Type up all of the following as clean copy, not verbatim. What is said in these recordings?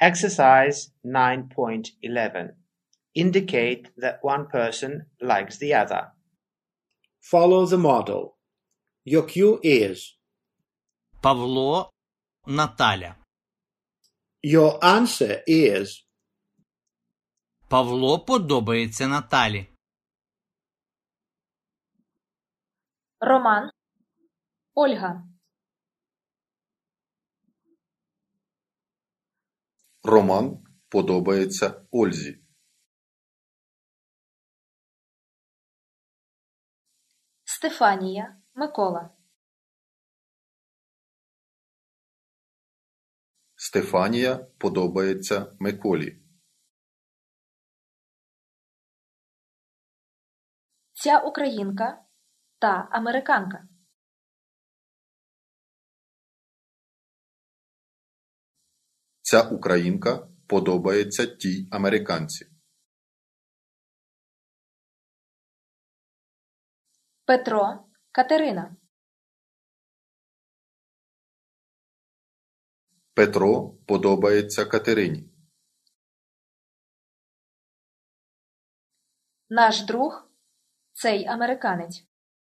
Exercise 9.11. Indicate that one person likes the other. Follow the model. Your cue is Павло, Наталя. your answer is Павло подобається Наталі. Роман, Ольга. Роман подобається Ользі. Стефанія, Микола. Стефанія подобається Миколі. Ця українка та американка. Ця українка подобається тій американці. Петро, Катерина. Петро подобається Катерині. Наш друг – цей американець.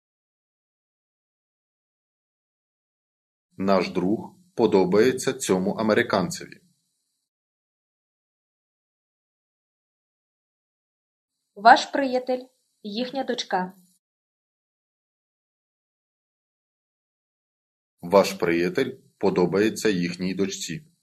Наш друг подобається цьому американцеві. Ваш приятель – їхня дочка. Ваш приятель подобається їхній дочці.